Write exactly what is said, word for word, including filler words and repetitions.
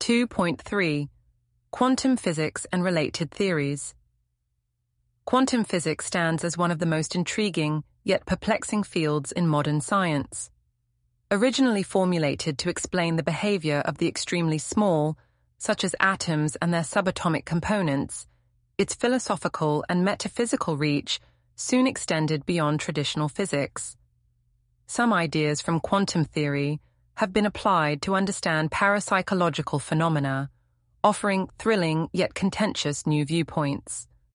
two point three. Quantum Physics and Related Theories. Quantum physics stands as one of the most intriguing yet perplexing fields in modern science. Originally formulated to explain the behavior of the extremely small, such as atoms and their subatomic components, its philosophical and metaphysical reach soon extended beyond traditional physics. Some ideas from quantum theory have been applied to understand parapsychological phenomena, offering thrilling yet contentious new viewpoints.